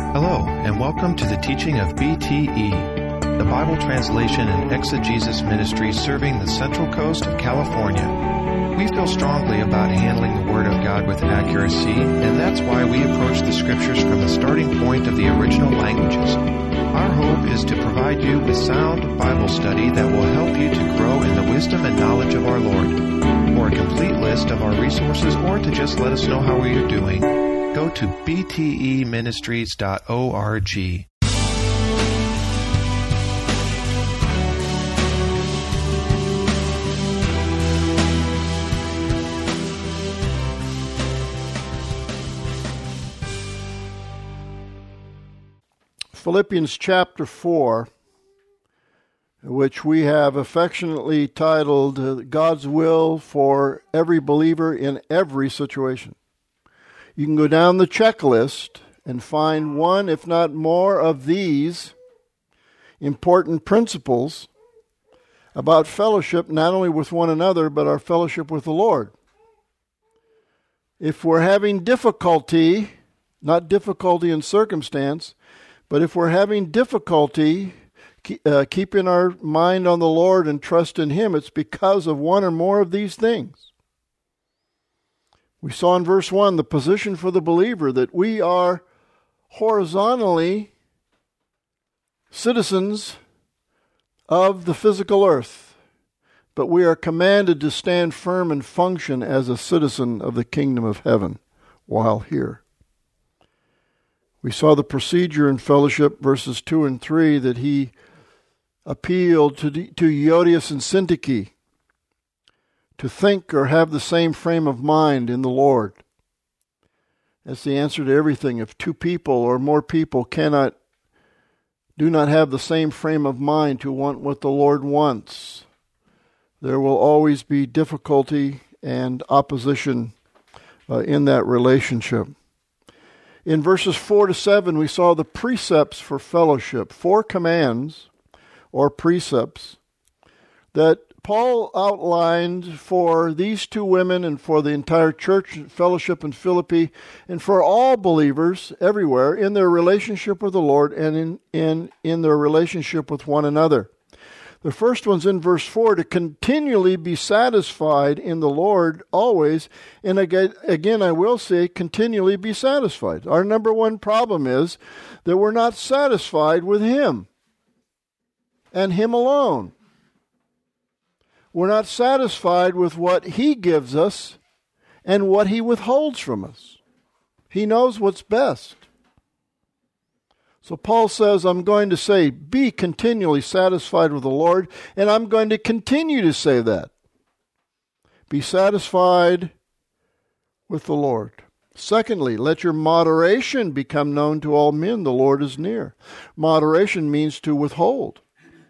Hello, and welcome to the teaching of BTE, the Bible Translation and Exegesis Ministry serving the Central Coast of California. We feel strongly about handling the Word of God with accuracy, and that's why we approach the Scriptures from the starting point of the original languages. Our hope is to provide you with sound Bible study that will help you to grow in the wisdom and knowledge of our Lord. For a complete list of our resources or to just let us know how we are doing, go to bteministries.org. Philippians chapter 4, which we have affectionately titled God's Will for Every Believer in Every Situation. You can go down the checklist and find one, if not more, of these important principles about fellowship, not only with one another, but our fellowship with the Lord. If we're having difficulty, not difficulty in circumstance, but if we're having difficulty keeping our mind on the Lord and trust in Him, it's because of one or more of these things. We saw in verse 1 the position for the believer, that we are horizontally citizens of the physical earth, but we are commanded to stand firm and function as a citizen of the kingdom of heaven while here. We saw the procedure in fellowship, verses 2 and 3, that he appealed to Euodias and Syntyche to think or have the same frame of mind in the Lord. That's the answer to everything. If two people or more people do not have the same frame of mind to want what the Lord wants, there will always be difficulty and opposition in that relationship. In verses 4 to 7, we saw the precepts for fellowship, 4 commands or precepts that Paul outlined for these two women and for the entire church fellowship in Philippi and for all believers everywhere in their relationship with the Lord and in their relationship with one another. The first one's in verse 4, to continually be satisfied in the Lord always. And again, I will say, continually be satisfied. Our number one problem is that we're not satisfied with Him and Him alone. We're not satisfied with what He gives us and what He withholds from us. He knows what's best. So Paul says, I'm going to say, be continually satisfied with the Lord, and I'm going to continue to say that. Be satisfied with the Lord. Secondly, let your moderation become known to all men. The Lord is near. Moderation means to withhold.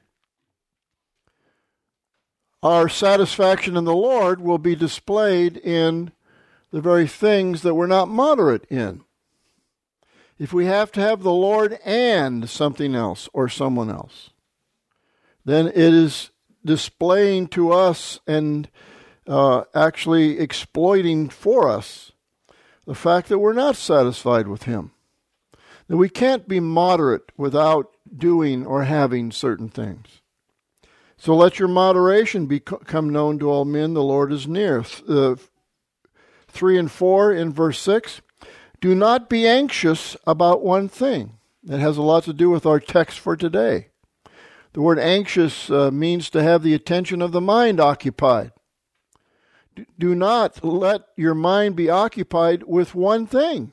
Our satisfaction in the Lord will be displayed in the very things that we're not moderate in. If we have to have the Lord and something else or someone else, then it is displaying to us and actually exploiting for us the fact that we're not satisfied with Him. That we can't be moderate without doing or having certain things. So let your moderation become known to all men. The Lord is near. 3 and 4 in verse 6. Do not be anxious about one thing. That has a lot to do with our text for today. The word anxious means to have the attention of the mind occupied. Do not let your mind be occupied with one thing.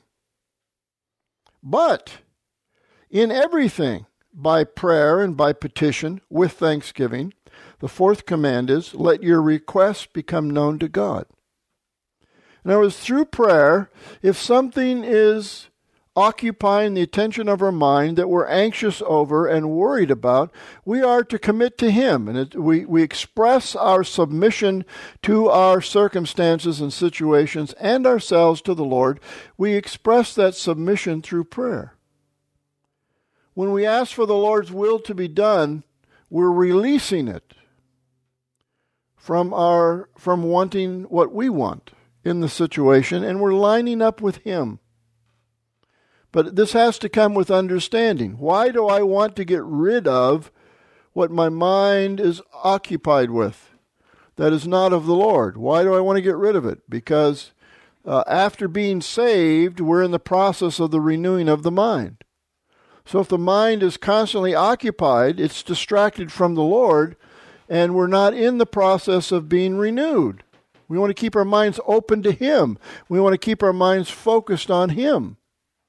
But in everything, by prayer and by petition, with thanksgiving, the fourth command is, let your requests become known to God. In other words, through prayer, if something is occupying the attention of our mind that we're anxious over and worried about, we are to commit to Him. And we express our submission to our circumstances and situations and ourselves to the Lord. We express that submission through prayer. When we ask for the Lord's will to be done, we're releasing it from wanting what we want in the situation, and we're lining up with Him. But this has to come with understanding. Why do I want to get rid of what my mind is occupied with that is not of the Lord? Why do I want to get rid of it? Because after being saved, we're in the process of the renewing of the mind. So if the mind is constantly occupied, it's distracted from the Lord, and we're not in the process of being renewed. We want to keep our minds open to Him. We want to keep our minds focused on Him.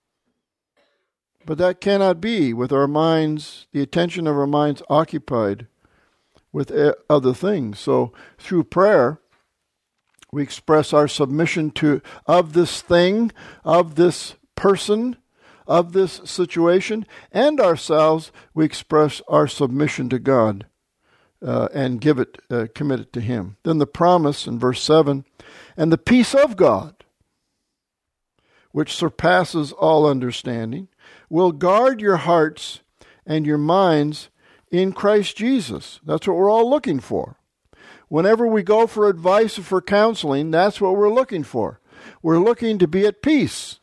But that cannot be with our minds, the attention of our minds occupied with other things. So through prayer, we express our submission of this thing, of this person, of this situation, and ourselves. We express our submission to God and commit it to Him. Then the promise in verse 7, and the peace of God, which surpasses all understanding, will guard your hearts and your minds in Christ Jesus. That's what we're all looking for. Whenever we go for advice or for counseling, that's what we're looking for. We're looking to be at peace.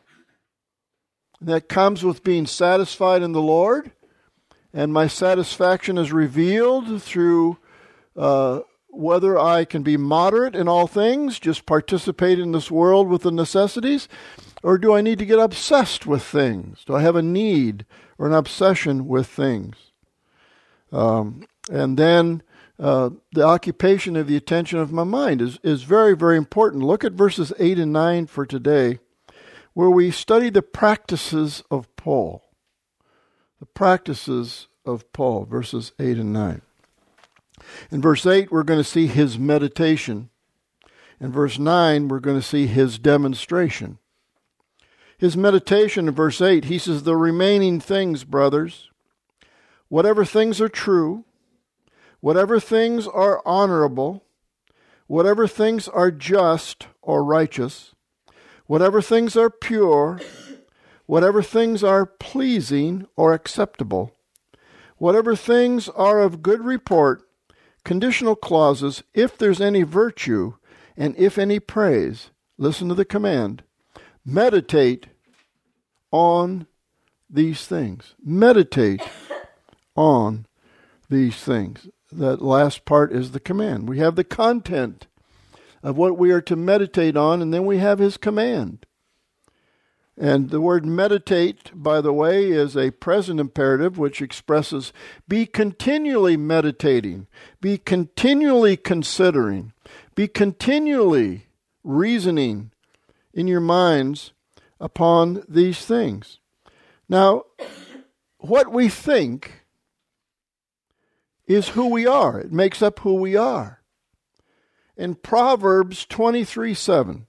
That comes with being satisfied in the Lord, and my satisfaction is revealed through whether I can be moderate in all things, just participate in this world with the necessities, or do I need to get obsessed with things? Do I have a need or an obsession with things? And then the occupation of the attention of my mind is very, very important. Look at verses 8 and 9 for today, where we study the practices of Paul. The practices of Paul, verses 8 and 9. In verse 8, we're going to see his meditation. In verse 9, we're going to see his demonstration. His meditation in verse 8, he says, the remaining things, brothers, whatever things are true, whatever things are honorable, whatever things are just or righteous, whatever things are pure, whatever things are pleasing or acceptable, whatever things are of good report, conditional clauses, if there's any virtue and if any praise, listen to the command, meditate on these things. Meditate on these things. That last part is the command. We have the content of what we are to meditate on, and then we have his command. And the word meditate, by the way, is a present imperative which expresses be continually meditating, be continually considering, be continually reasoning in your minds upon these things. Now, what we think is who we are. It makes up who we are. In Proverbs 23:7,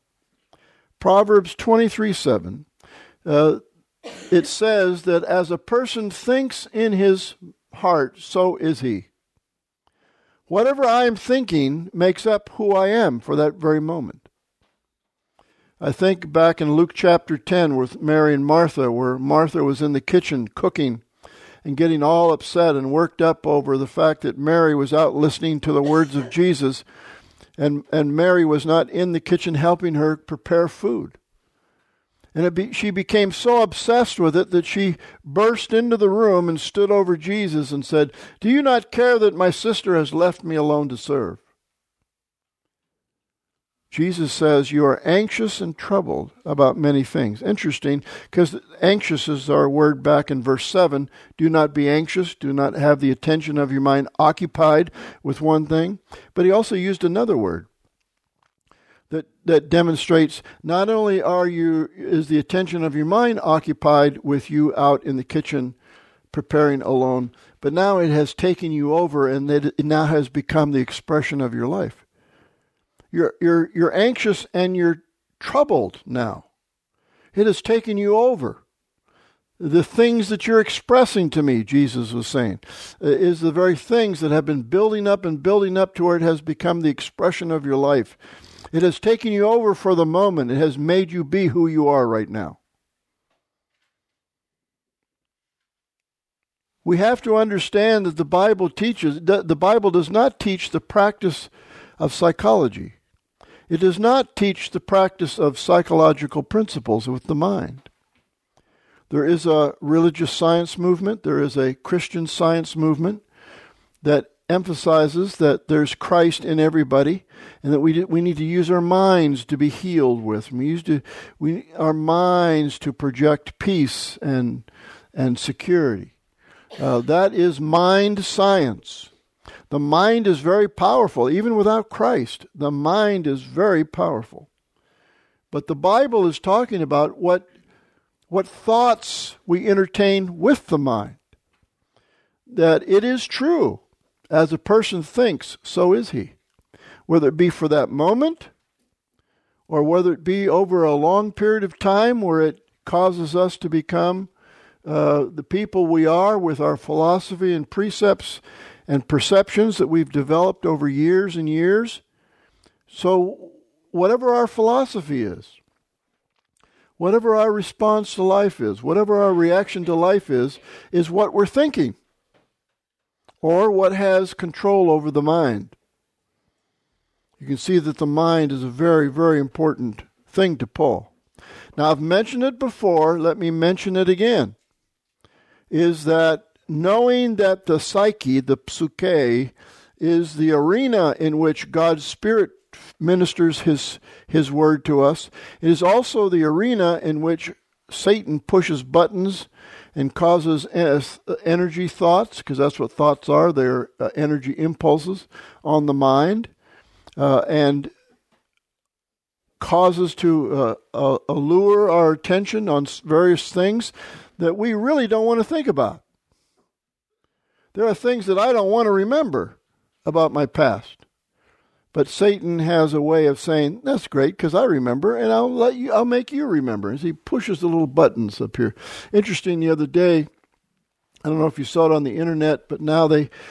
it says that as a person thinks in his heart, so is he. Whatever I am thinking makes up who I am for that very moment. I think back in Luke chapter 10 with Mary and Martha, where Martha was in the kitchen cooking and getting all upset and worked up over the fact that Mary was out listening to the words of Jesus, and Mary was not in the kitchen helping her prepare food. And she became so obsessed with it that she burst into the room and stood over Jesus and said, "Do you not care that my sister has left me alone to serve?" Jesus says, you are anxious and troubled about many things. Interesting, because anxious is our word back in verse 7. Do not be anxious. Do not have the attention of your mind occupied with one thing. But he also used another word that demonstrates not only is the attention of your mind occupied with you out in the kitchen preparing alone, but now it has taken you over, and it now has become the expression of your life. You're anxious and you're troubled now. It has taken you over. The things that you're expressing to me, Jesus was saying, is the very things that have been building up and building up to where it has become the expression of your life. It has taken you over for the moment. It has made you be who you are right now. We have to understand that the Bible does not teach the practice of psychology. It does not teach the practice of psychological principles with the mind. There is a religious science movement. There is a Christian Science movement that emphasizes that there's Christ in everybody, and that we need to use our minds to be healed with. Our minds to project peace and security. That is mind science. The mind is very powerful, even without Christ. The mind is very powerful. But the Bible is talking about what thoughts we entertain with the mind. That it is true. As a person thinks, so is he. Whether it be for that moment, or whether it be over a long period of time where it causes us to become the people we are with our philosophy and precepts and perceptions that we've developed over years and years. So whatever our philosophy is, whatever our response to life is, whatever our reaction to life is what we're thinking, or what has control over the mind. You can see that the mind is a very, very important thing to Paul. Now, I've mentioned it before, let me mention it again, is that knowing that the psyche, the psyche, is the arena in which God's Spirit ministers His word to us, it is also the arena in which Satan pushes buttons and causes energy thoughts, because that's what thoughts are. They're energy impulses on the mind, and causes to allure our attention on various things that we really don't want to think about. There are things that I don't want to remember about my past. But Satan has a way of saying, that's great, because I remember, and I'll make you remember. As he pushes the little buttons up here. Interesting, the other day, I don't know if you saw it on the internet, but now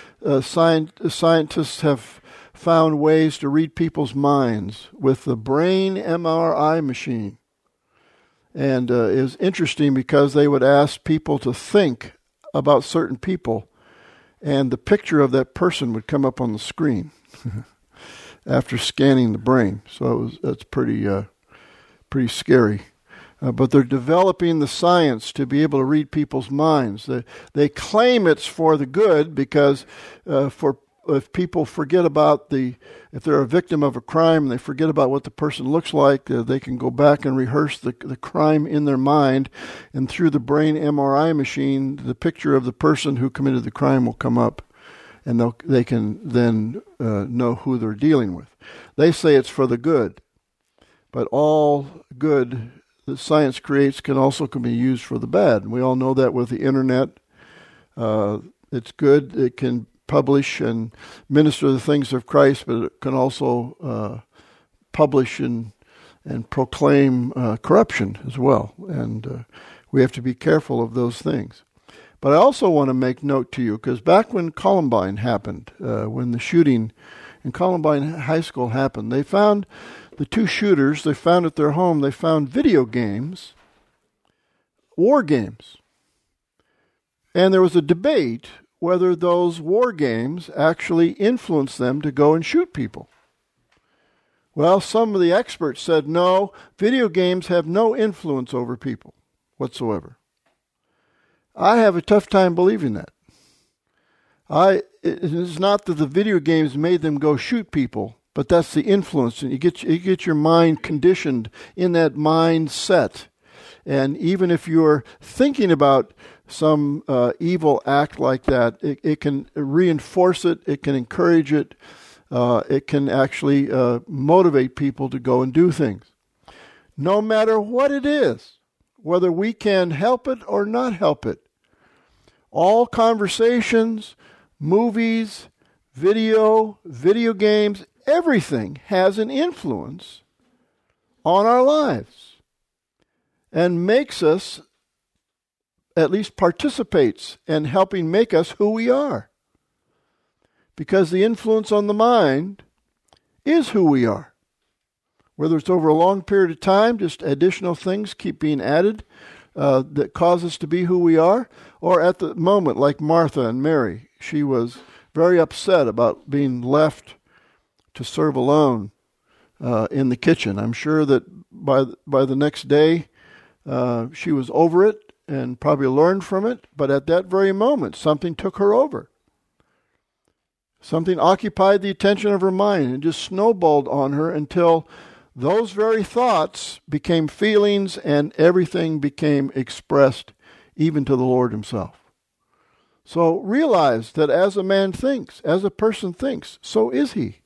scientists have found ways to read people's minds with the brain MRI machine. And it was interesting because they would ask people to think about certain people, and the picture of that person would come up on the screen. After scanning the brain. So that's pretty scary. But they're developing the science to be able to read people's minds. They claim it's for the good because if people forget about if they're a victim of a crime and they forget about what the person looks like, they can go back and rehearse the crime in their mind, and through the brain MRI machine, the picture of the person who committed the crime will come up. And they can then know who they're dealing with. They say it's for the good, but all good that science creates can be used for the bad. And we all know that with the internet. It's good. It can publish and minister the things of Christ, but it can also publish and proclaim corruption as well. And we have to be careful of those things. But I also want to make note to you, because back when Columbine happened, when the shooting in Columbine High School happened, they found the two shooters, they found at their home, they found video games, war games. And there was a debate whether those war games actually influenced them to go and shoot people. Well, some of the experts said, no, video games have no influence over people whatsoever. I have a tough time believing that. It's not that the video games made them go shoot people, but that's the influence. And you get your mind conditioned in that mindset. And even if you're thinking about some evil act like that, it can reinforce it, it can encourage it, it can actually motivate people to go and do things. No matter what it is, whether we can help it or not help it. All conversations, movies, video games, everything has an influence on our lives and makes us, at least participates in helping make us who we are. Because the influence on the mind is who we are. Whether it's over a long period of time, just additional things keep being added that cause us to be who we are, or at the moment, like Martha and Mary, she was very upset about being left to serve alone in the kitchen. I'm sure that by the next day, she was over it, and probably learned from it, but at that very moment, something took her over. Something occupied the attention of her mind and just snowballed on her until those very thoughts became feelings and everything became expressed even to the Lord himself. So realize that as a man thinks, as a person thinks, so is he.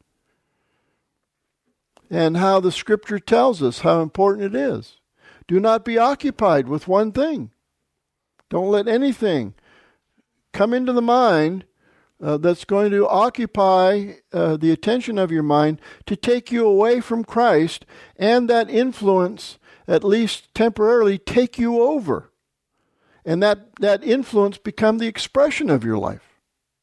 And how the Scripture tells us how important it is. Do not be occupied with one thing. Don't let anything come into the mind that's going to occupy the attention of your mind to take you away from Christ, and that influence, at least temporarily, take you over. And that influence become the expression of your life.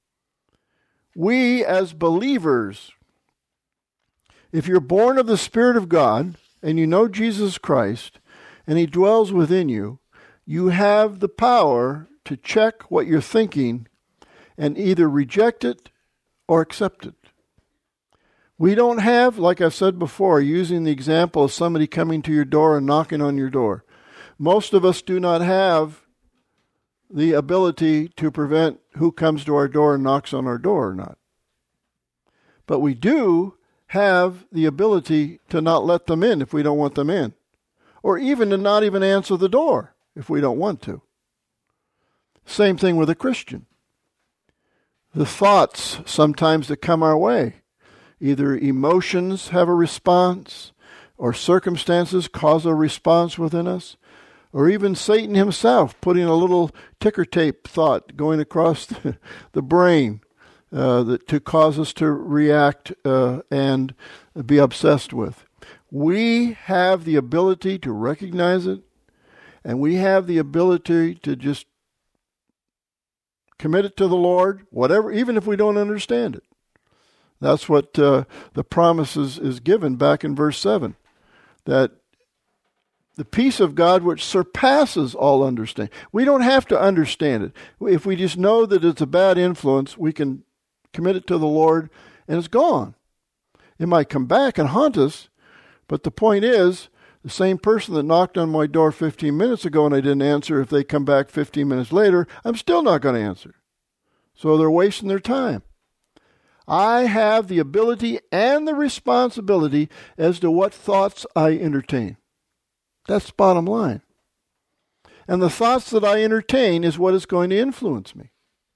We as believers, if you're born of the Spirit of God and you know Jesus Christ and he dwells within you, you have the power to check what you're thinking and either reject it or accept it. We don't have, like I've said before, using the example of somebody coming to your door and knocking on your door. Most of us do not have the ability to prevent who comes to our door and knocks on our door or not. But we do have the ability to not let them in if we don't want them in, or even to not even answer the door if we don't want to. Same thing with a Christian. The thoughts sometimes that come our way, either emotions have a response, or circumstances cause a response within us, or even Satan himself putting a little ticker tape thought going across the brain to cause us to react and be obsessed with. We have the ability to recognize it, and we have the ability to just commit it to the Lord, whatever, even if we don't understand it. That's what the promise is given back in verse 7, that the peace of God which surpasses all understanding. We don't have to understand it. If we just know that it's a bad influence, we can commit it to the Lord and it's gone. It might come back and haunt us, but the point is, the same person that knocked on my door 15 minutes ago and I didn't answer, if they come back 15 minutes later, I'm still not going to answer. So they're wasting their time. I have the ability and the responsibility as to what thoughts I entertain. That's the bottom line. And the thoughts that I entertain is what is going to influence me.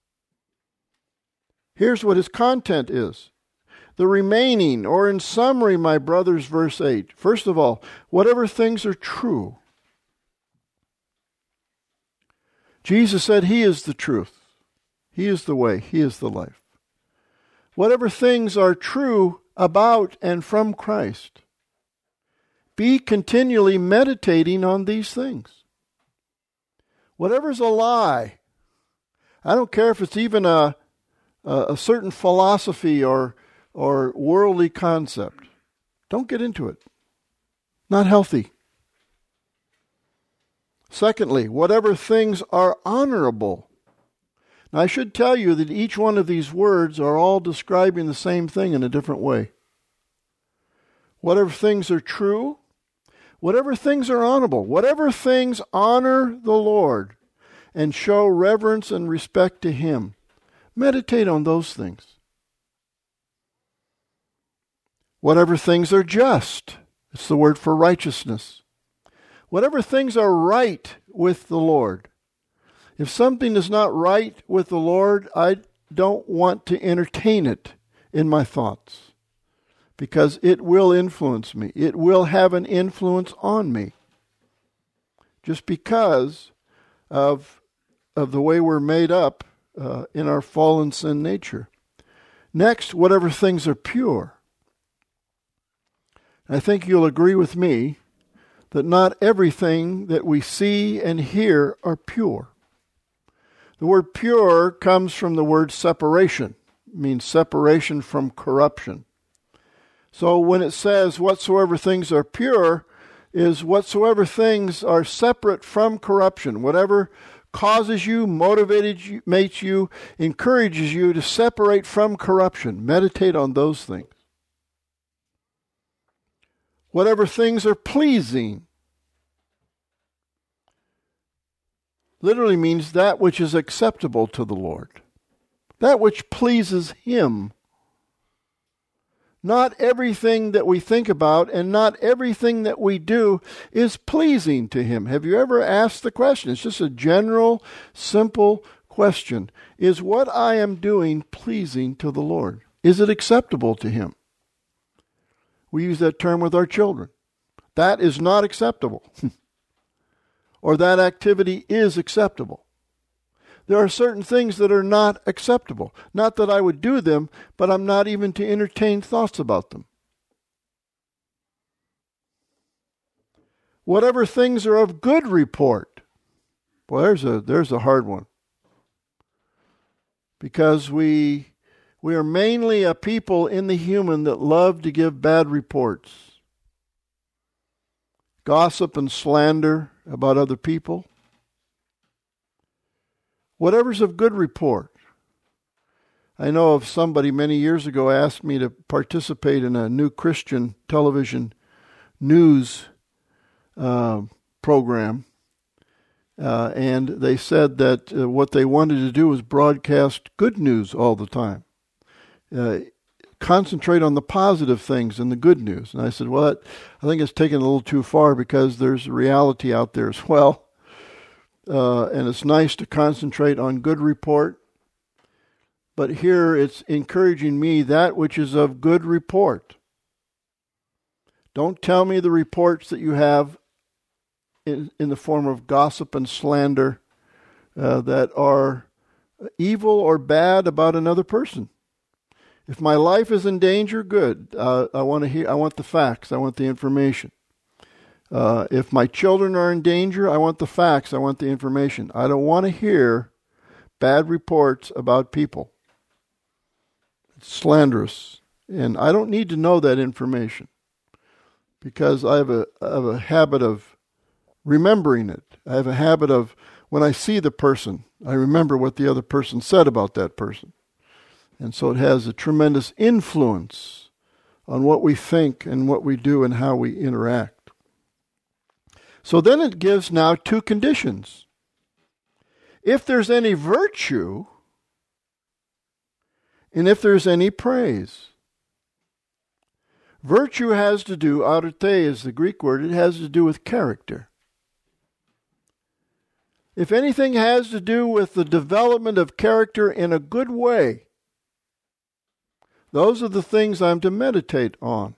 Here's what his content is. The remaining, or in summary, my brothers, verse 8. First of all, whatever things are true. Jesus said he is the truth. He is the way. He is the life. Whatever things are true about and from Christ. Be continually meditating on these things. Whatever's a lie, I don't care if it's even a certain philosophy or worldly concept. Don't get into it. Not healthy. Secondly, whatever things are honorable. Now, I should tell you that each one of these words are all describing the same thing in a different way. Whatever things are true, whatever things are honorable, whatever things honor the Lord and show reverence and respect to him, meditate on those things. Whatever things are just, it's the word for righteousness. Whatever things are right with the Lord. If something is not right with the Lord, I don't want to entertain it in my thoughts, because it will influence me. It will have an influence on me. Just because of the way we're made up in our fallen sin nature. Next, whatever things are pure. I think you'll agree with me that not everything that we see and hear are pure. The word pure comes from the word separation. It means separation from corruption. So when it says whatsoever things are pure, is whatsoever things are separate from corruption. Whatever causes you, motivates you, encourages you to separate from corruption. Meditate on those things. Whatever things are pleasing. literally means that which is acceptable to the Lord, that which pleases Him. Not everything that we think about and not everything that we do is pleasing to Him. Have you ever asked the question? It's just a general, simple question. Is what I am doing pleasing to the Lord? Is it acceptable to Him? We use that term with our children. That is not acceptable. Or that activity is acceptable. There are certain things that are not acceptable. Not that I would do them, but I'm not even to entertain thoughts about them. Whatever things are of good report. Boy, there's a hard one. Because we are mainly a people in the human that love to give bad reports. Gossip and slander about other people. Whatever's of good report. I know of somebody many years ago asked me to participate in a new Christian television news program. And they said that what they wanted to do was broadcast good news all the time. Concentrate on the positive things and the good news. And I said, well, I think it's taken a little too far because there's reality out there as well. And it's nice to concentrate on good report. But here it's encouraging me that which is of good report. Don't tell me the reports that you have in the form of gossip and slander that are evil or bad about another person. If my life is in danger, good. I want the facts. I want the information. If my children are in danger, I want the facts. I want the information. I don't want to hear bad reports about people. It's slanderous. And I don't need to know that information because I have a habit of remembering it. I have a habit of, when I see the person, I remember what the other person said about that person. And so it has a tremendous influence on what we think and what we do and how we interact. So then it gives now two conditions. If there's any virtue, and if there's any praise. Virtue has to do, arete is the Greek word, it has to do with character. If anything has to do with the development of character in a good way, those are the things I'm to meditate on.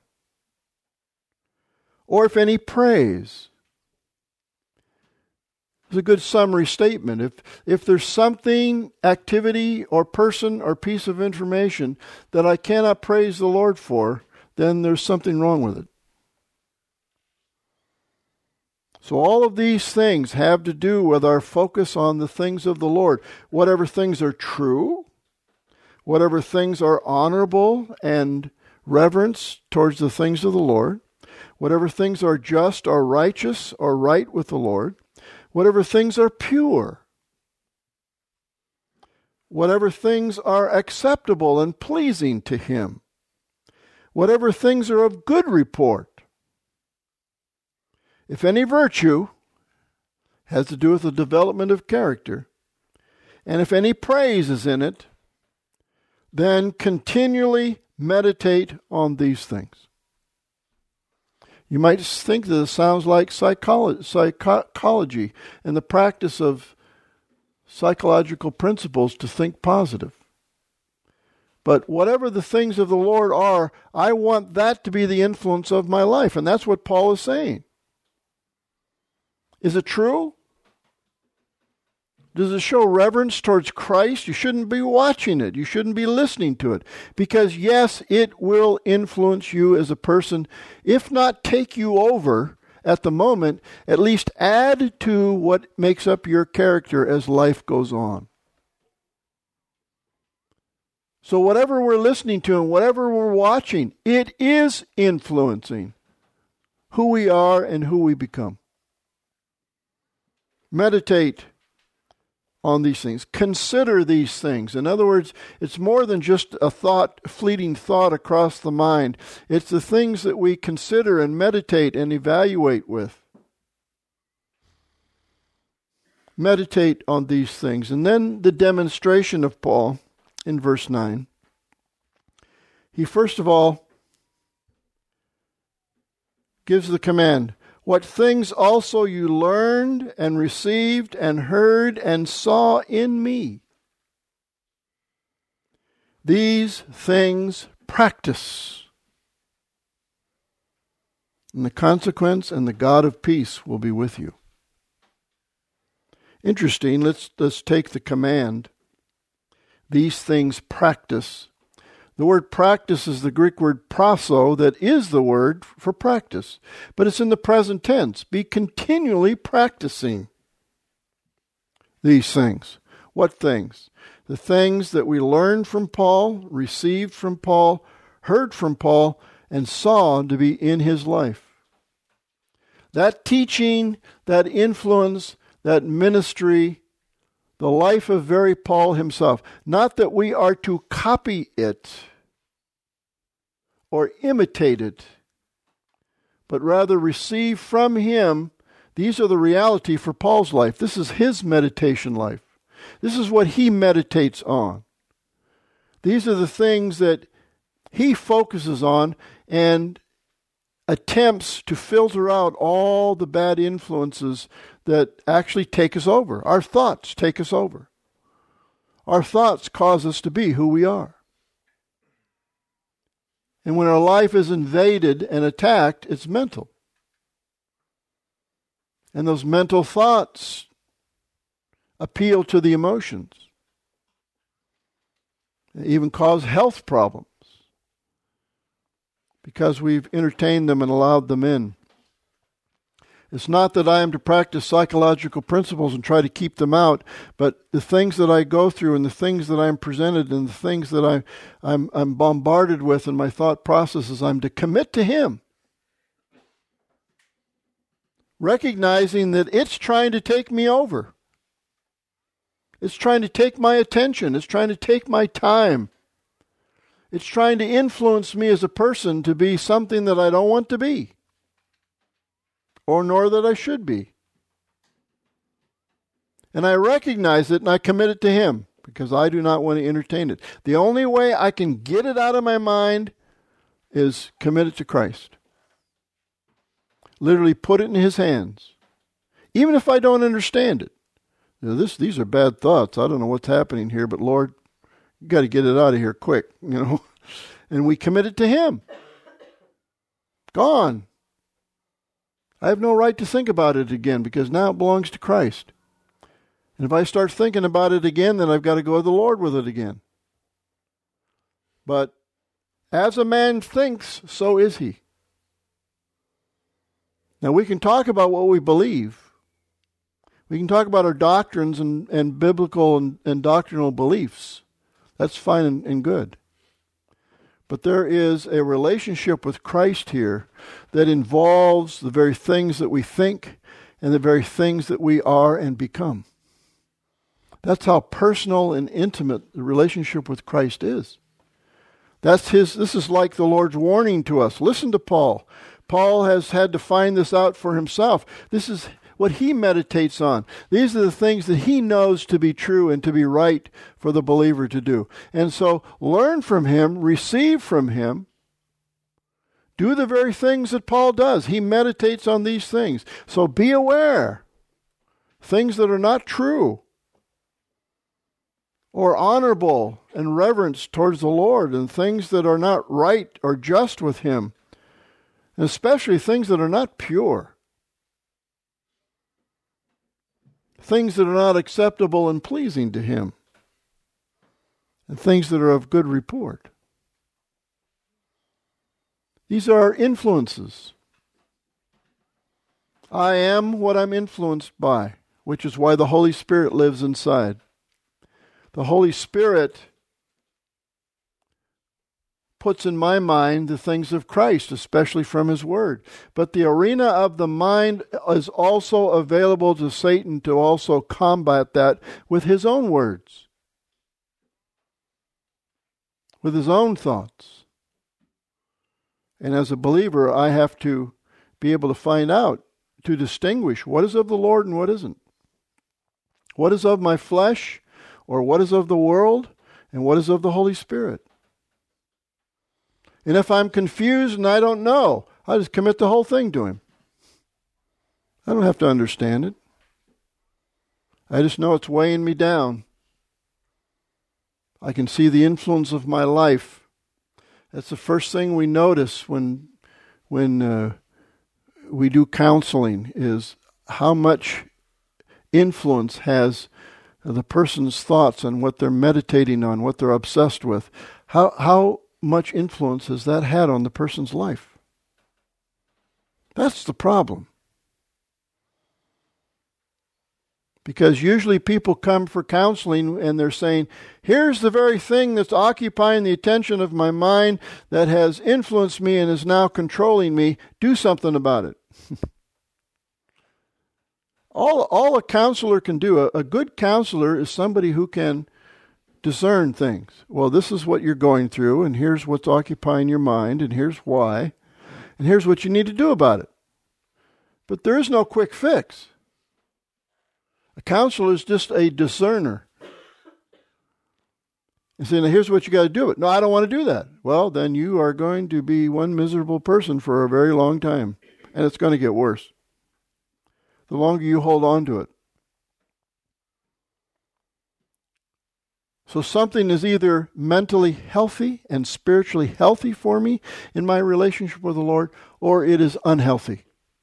Or if any praise. It's a good summary statement. If there's something, activity, or person, or piece of information that I cannot praise the Lord for, then there's something wrong with it. So all of these things have to do with our focus on the things of the Lord. Whatever things are true, whatever things are honorable and reverence towards the things of the Lord, whatever things are just or righteous or right with the Lord, whatever things are pure, whatever things are acceptable and pleasing to Him, whatever things are of good report. If any virtue has to do with the development of character, and if any praise is in it, then continually meditate on these things. You might think that it sounds like psychology and the practice of psychological principles to think positive. But whatever the things of the Lord are, I want that to be the influence of my life. And that's what Paul is saying. Is it true? Does it show reverence towards Christ? You shouldn't be watching it. You shouldn't be listening to it. Because yes, it will influence you as a person. If not take you over at the moment, at least add to what makes up your character as life goes on. So whatever we're listening to and whatever we're watching, it is influencing who we are and who we become. Meditate on these things. Consider these things. In other words, it's more than just a fleeting thought across the mind. It's the things that we consider and meditate and evaluate with. meditate on these things. And then the demonstration of Paul in verse 9. He first of all gives the command, what things also you learned and received and heard and saw in me, these things practice. And the consequence and the God of peace will be with you. Interesting, let's take the command. These things practice. The word practice is the Greek word praso, that is the word for practice. But it's in the present tense. Be continually practicing these things. What things? The things that we learned from Paul, received from Paul, heard from Paul, and saw to be in his life. That teaching, that influence, that ministry, the life of very Paul himself. Not that we are to copy it or imitate it, but rather receive from him. These are the reality for Paul's life. This is his meditation life. This is what he meditates on. These are the things that he focuses on and attempts to filter out all the bad influences that actually take us over. Our thoughts take us over. Our thoughts cause us to be who we are. And when our life is invaded and attacked, it's mental. And those mental thoughts appeal to the emotions. They even cause health problems because we've entertained them and allowed them in. It's not that I am to practice psychological principles and try to keep them out, but the things that I go through and the things that I'm presented and the things that I'm bombarded with in my thought processes, I'm to commit to Him. Recognizing that it's trying to take me over. It's trying to take my attention. It's trying to take my time. It's trying to influence me as a person to be something that I don't want to be, or nor that I should be. And I recognize it and I commit it to Him because I do not want to entertain it. The only way I can get it out of my mind is commit it to Christ. Literally put it in His hands. Even if I don't understand it. You know, these are bad thoughts. I don't know what's happening here, but Lord, you got to get it out of here quick, And we commit it to Him. Gone. I have no right to think about it again because now it belongs to Christ. And if I start thinking about it again, then I've got to go to the Lord with it again. But as a man thinks, so is he. Now we can talk about what we believe. We can talk about our doctrines and biblical and doctrinal beliefs. That's fine and good. But there is a relationship with Christ here that involves the very things that we think and the very things that we are and become. That's how personal and intimate the relationship with Christ is. This is like the Lord's warning to us. Listen to Paul. Paul has had to find this out for himself. This is what he meditates on. These are the things that he knows to be true and to be right for the believer to do. And so learn from him, receive from him, do the very things that Paul does. He meditates on these things. So be aware. Things that are not true or honorable and reverence towards the Lord, and things that are not right or just with Him, and especially things that are not pure. Things that are not acceptable and pleasing to Him, and things that are of good report. These are influences. I am what I'm influenced by, which is why the Holy Spirit lives inside. The Holy Spirit puts in my mind the things of Christ, especially from His Word. But the arena of the mind is also available to Satan to also combat that with his own words, with his own thoughts. And as a believer, I have to be able to find out, to distinguish what is of the Lord and what isn't. What is of my flesh, or what is of the world, and what is of the Holy Spirit? And if I'm confused and I don't know, I just commit the whole thing to Him. I don't have to understand it. I just know it's weighing me down. I can see the influence of my life. That's the first thing we notice when we do counseling, is how much influence has the person's thoughts on what they're meditating on, what they're obsessed with. How much influence has that had on the person's life? That's the problem. Because usually people come for counseling and they're saying, here's the very thing that's occupying the attention of my mind that has influenced me and is now controlling me. Do something about it. All a counselor can do, a good counselor is somebody who can discern things. Well, this is what you're going through, and here's what's occupying your mind, and here's why, and here's what you need to do about it. But there is no quick fix. A counselor is just a discerner. And saying, here's what you got to do. No, I don't want to do that. Well, then you are going to be one miserable person for a very long time. And it's going to get worse. The longer you hold on to it. So something is either mentally healthy and spiritually healthy for me in my relationship with the Lord, or it is unhealthy.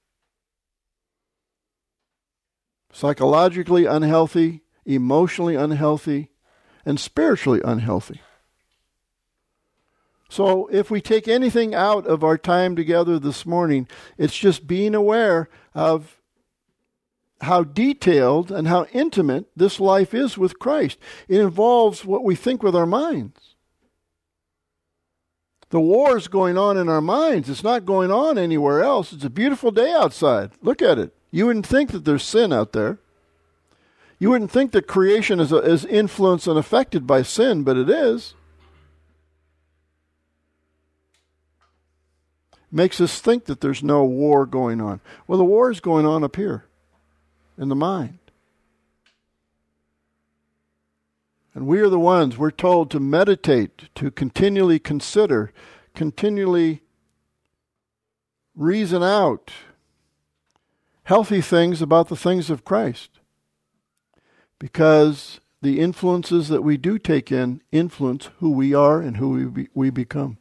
Psychologically unhealthy, emotionally unhealthy, and spiritually unhealthy. So if we take anything out of our time together this morning, it's just being aware of how detailed and how intimate this life is with Christ. It involves what we think with our minds. The war is going on in our minds. It's not going on anywhere else. It's a beautiful day outside. Look at it. You wouldn't think that there's sin out there. You wouldn't think that creation is influenced and affected by sin, but it is. Makes us think that there's no war going on. Well, the war is going on up here in the mind. And we are the ones, we're told to meditate, to continually consider, continually reason out healthy things about the things of Christ. Because the influences that we do take in influence who we are and who we become.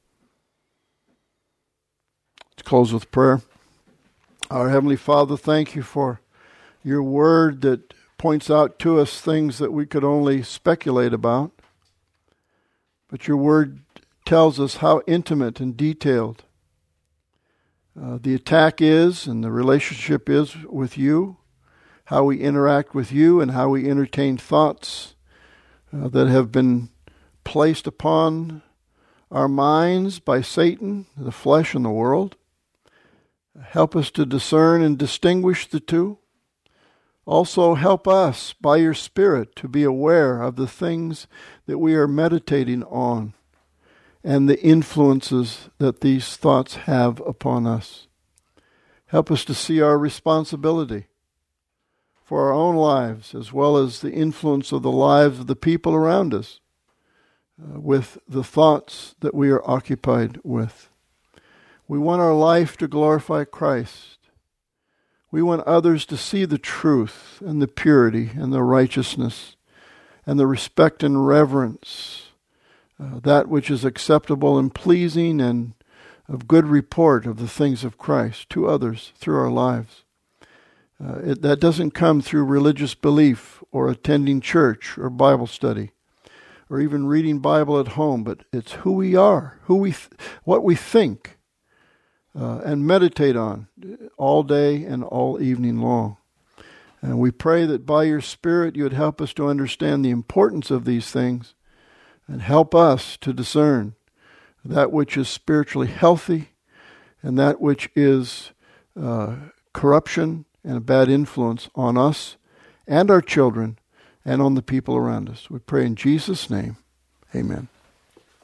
Let's close with prayer. Our Heavenly Father, thank you for your word that points out to us things that we could only speculate about. But your word tells us how intimate and detailed the attack is and the relationship is with you, how we interact with you and how we entertain thoughts that have been placed upon our minds by Satan, the flesh, and the world. Help us to discern and distinguish the two. Also help us by your Spirit to be aware of the things that we are meditating on and the influences that these thoughts have upon us. Help us to see our responsibility for our own lives as well as the influence of the lives of the people around us with the thoughts that we are occupied with. We want our life to glorify Christ. We want others to see the truth and the purity and the righteousness and the respect and reverence, that which is acceptable and pleasing and of good report of the things of Christ to others through our lives. That doesn't come through religious belief or attending church or Bible study or even reading Bible at home, but it's who we are, what we think and meditate on all day and all evening long. And we pray that by your Spirit you would help us to understand the importance of these things and help us to discern that which is spiritually healthy and that which is corruption and a bad influence on us and our children and on the people around us. We pray in Jesus' name. Amen.